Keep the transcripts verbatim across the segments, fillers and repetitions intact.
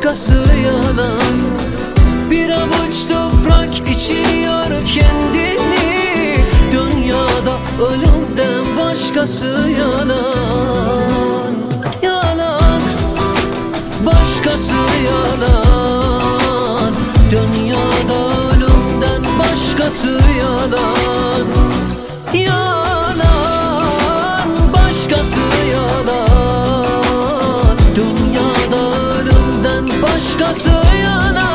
başkası yalan. Bir avuç toprak içiyor kendini, dünyada ölümden başkası yalan. Yalan, başkası yalan. Dünyada ölümden başkası yalan. Yalan, başkası yalan. Dünyada ölümden başkası yalan.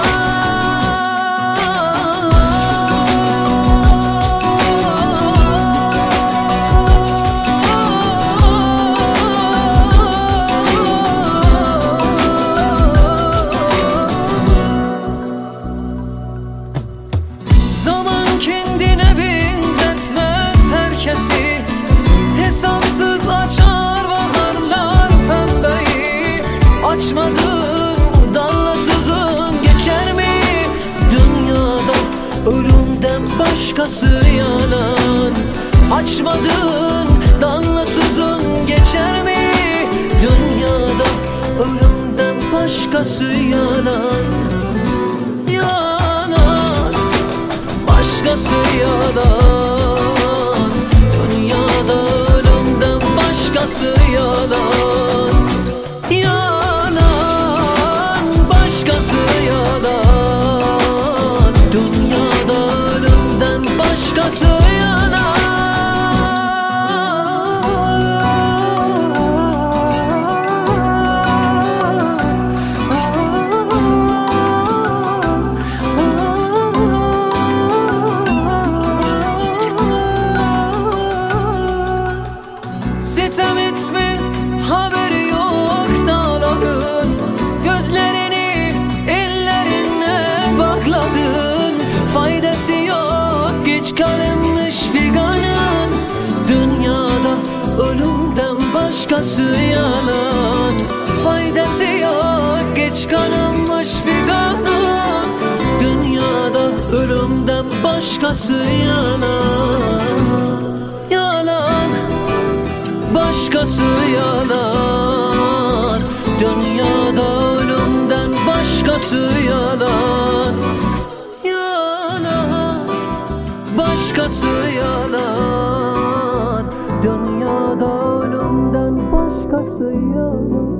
Kendine benzetmez herkesi, hesapsız açar baharlar pembeyi. Açmadığın dallasızın geçer mi? Dünyada ölümden başkası yalan. Açmadığın dallasızın geçer mi? Dünyada ölümden başkası yalan. Başkası yalan. Dünyada ölümden başkası yalan. Yalan, başkası yalan. Dünyada ölümden başkası yalan. Sitem etme, haberi yok dağların. Gözlerini ellerine bakladın. Faydası yok, geç kalınmış figanın. Dünyada ölümden başkası yalan. Faydası yok, geç kalınmış figanın. Dünyada ölümden başkası yalan. Başkası yalan. Dünyada ölümden başkası yalan. Yalan, başkası yalan. Dünyada ölümden başkası yalan.